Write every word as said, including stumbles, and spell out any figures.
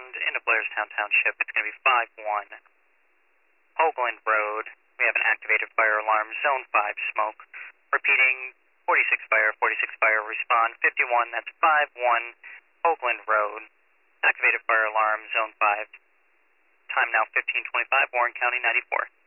respond into Blairstown Township. It's going to be five one. Hoagland Road. We have an activated fire alarm, Zone five smoke. Repeating, forty-six fire, forty-six fire, respond. fifty-one, that's five one. Hoagland Road. Activated fire alarm, Zone five. Time now fifteen twenty-five, Warren County ninety-four.